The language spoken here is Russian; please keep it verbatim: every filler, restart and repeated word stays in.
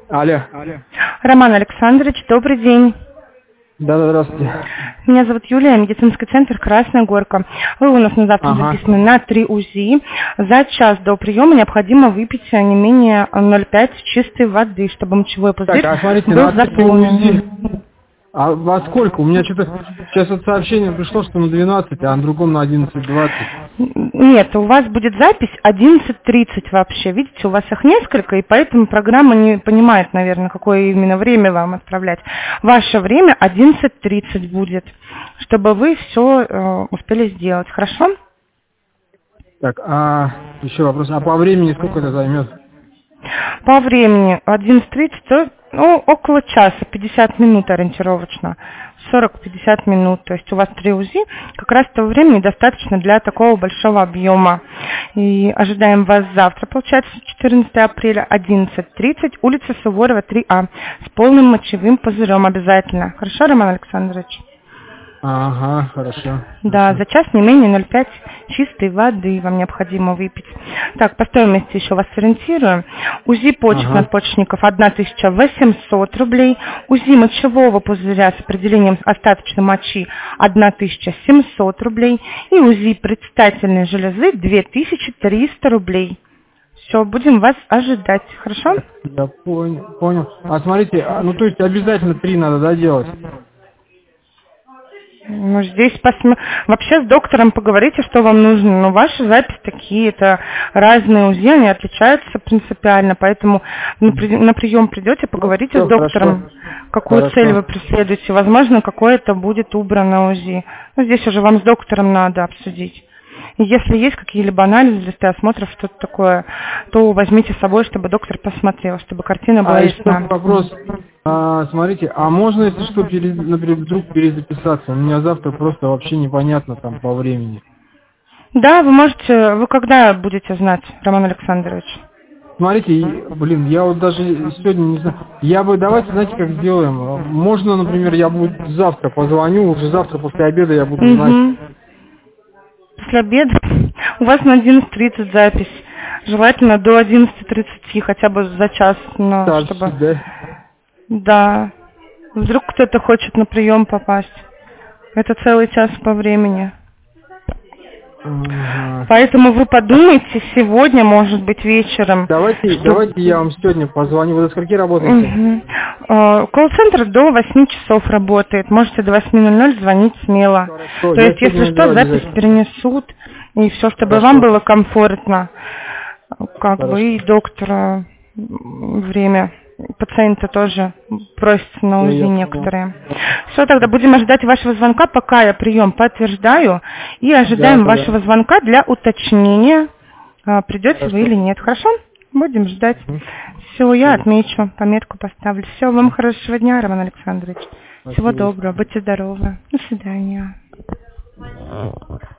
Алло. Роман Александрович, добрый день. Да, да, здравствуйте. Меня зовут Юлия, медицинский центр «Красная Горка». Вы у нас на завтра Ага. записаны на три УЗИ. За час до приема необходимо выпить не менее ноль целых пять чистой воды, чтобы мочевой пузырь Так, а смотрите, был на три заполнен. УЗИ. А во сколько? У меня что-то сейчас вот сообщение пришло, что на двенадцать, а на другом на одиннадцать двадцать. Нет, у вас будет запись одиннадцать тридцать вообще. Видите, у вас их несколько, и поэтому программа не понимает, наверное, какое именно время вам отправлять. Ваше время одиннадцать тридцать будет, чтобы вы все э, успели сделать. Хорошо? Так, а еще вопрос. А по времени сколько это займет? По времени одиннадцать тридцать, то, ну, около часа, пятьдесят минут ориентировочно, сорок-пятьдесят минут. То есть у вас три УЗИ, как раз того времени достаточно для такого большого объема. И ожидаем вас завтра, получается, четырнадцатого апреля, одиннадцать тридцать, улица Суворова, три А, с полным мочевым пузырем обязательно. Хорошо, Роман Александрович? Ага, хорошо. Да, за час не менее ноль целых пять чистой воды вам необходимо выпить. Так, по стоимости еще вас ориентирую. УЗИ почек Ага. надпочечников тысяча восемьсот рублей. УЗИ мочевого пузыря с определением остаточной мочи тысяча семьсот рублей. И УЗИ предстательной железы две тысячи триста рублей. Все, будем вас ожидать. Хорошо? Я понял, понял. А смотрите, а, ну то есть обязательно три надо, да, делать? Ну, здесь посм... вообще с доктором поговорите, что вам нужно. Но ваши записи такие, это разные УЗИ, они отличаются принципиально. Поэтому на, при... на прием придете, поговорите Ну, с доктором, хорошо. какую Хорошо. цель вы преследуете. Возможно, какое-то будет убрано УЗИ. Ну, здесь уже вам с доктором надо обсудить. И если есть какие-либо анализы, листы осмотров, что-то такое, то возьмите с собой, чтобы доктор посмотрел, чтобы картина была А еще ясна. вопрос. А, смотрите, а можно, если что, пере... например, вдруг перезаписаться? У меня завтра просто вообще непонятно там по времени. Да, вы можете, вы когда будете знать, Роман Александрович? Смотрите, и, блин, я вот даже сегодня не знаю. Я бы, давайте, знаете, как сделаем? Можно, например, я буду завтра позвоню, уже завтра после обеда я буду знать. Угу. После обеда у вас на одиннадцать тридцать запись. Желательно до одиннадцати тридцати, хотя бы за час, но Так, чтобы... да? Да. Вдруг кто-то хочет на прием попасть. Это целый час по времени. Ага. Поэтому вы подумайте сегодня, может быть, вечером. Давайте, что... давайте я вам сегодня позвоню. Вы до скольки работаете? Угу. Э, Колл-центр до восьми часов работает. Можете до восьми ноль ноль звонить смело. Хорошо, То я есть, если сегодня что, наберу запись обязательно. перенесут, и все, чтобы Хорошо. вам было комфортно. Как Хорошо. бы и доктора время. Пациенты тоже просятся на УЗИ Я понял. некоторые. Все, тогда будем ожидать вашего звонка, пока я прием подтверждаю. И ожидаем Да, да, вашего да. звонка для уточнения, а, придете Хорошо. вы или нет. Хорошо? Будем ждать. Мгм. Все, я Спасибо. отмечу, пометку поставлю. Все, вам хорошего дня, Роман Александрович. Всего Спасибо. доброго, будьте здоровы. До свидания.